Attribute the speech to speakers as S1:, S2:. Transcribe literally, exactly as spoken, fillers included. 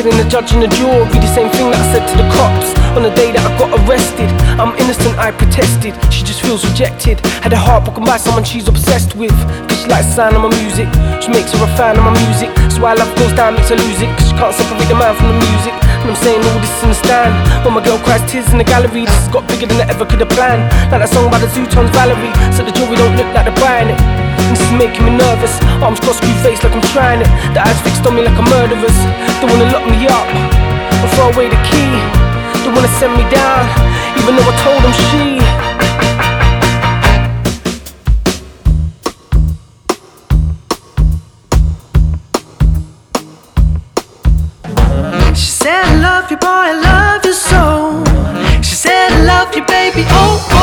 S1: telling the judge and the jury the same thing that I said to the cops on the day that I got arrested. I'm innocent, I protested. She just feels rejected. Had her heart broken by someone she's obsessed with. Cause she likes the sound of my music. She makes her a fan of my music. So why love goes down makes her lose it. Cause she can't separate the man from the music. And I'm saying all this in the stand. When my girl cries tears in the gallery. This has got bigger than I ever could have planned. Like that song by the Zootons, Valerie. So the jury don't look like they're buying it. And this is making me nervous. Arms crossed, screw face like I'm trying it. The eyes fixed on me like a murderer's. They wanna lock me up and throw away the key. They wanna send me down, even though I told them she.
S2: She said I love you boy, I love you so. She said I love you baby, oh, oh.